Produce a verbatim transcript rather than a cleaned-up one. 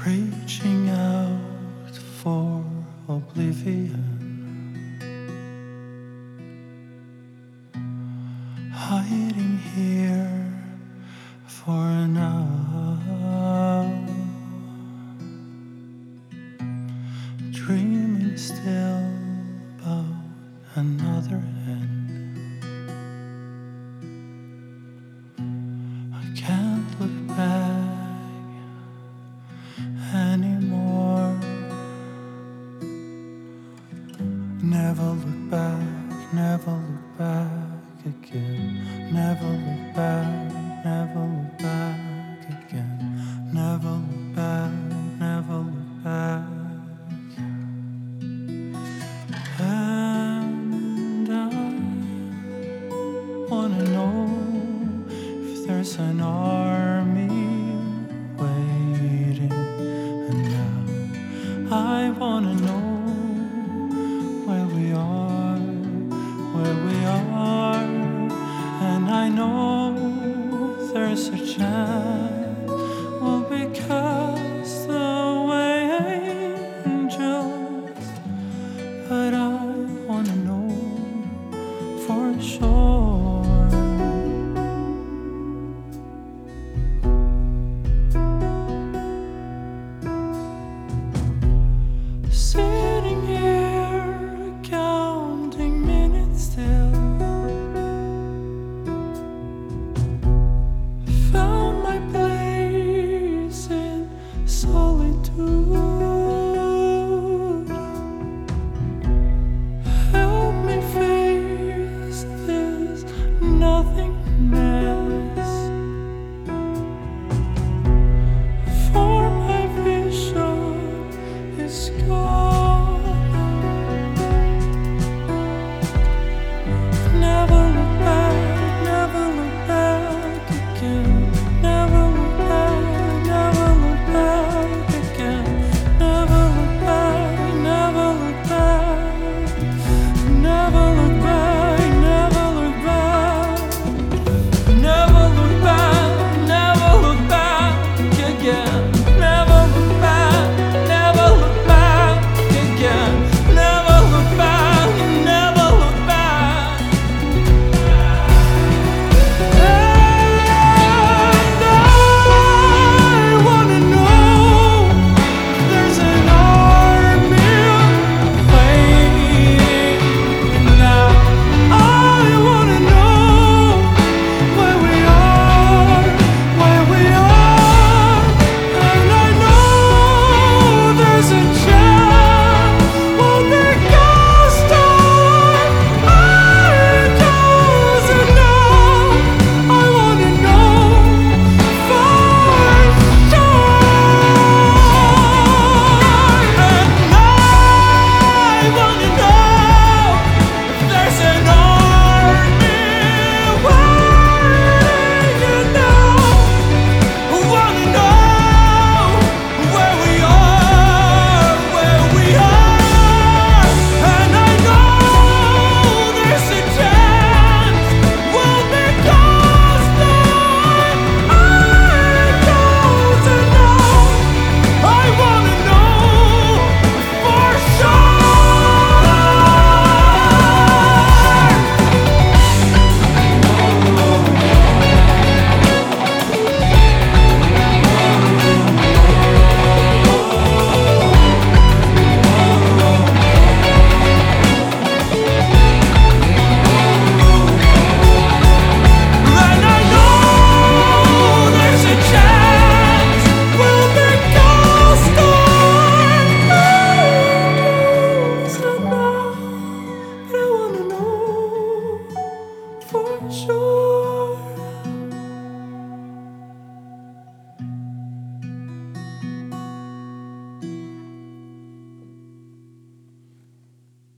reaching out for oblivion, hiding here for now, dreaming still about another end. I can't look back anymore. Never look back, never look back again. Never look back, never look back again. Never look back, never look back. And I wanna know if there's an army waiting. And now I wanna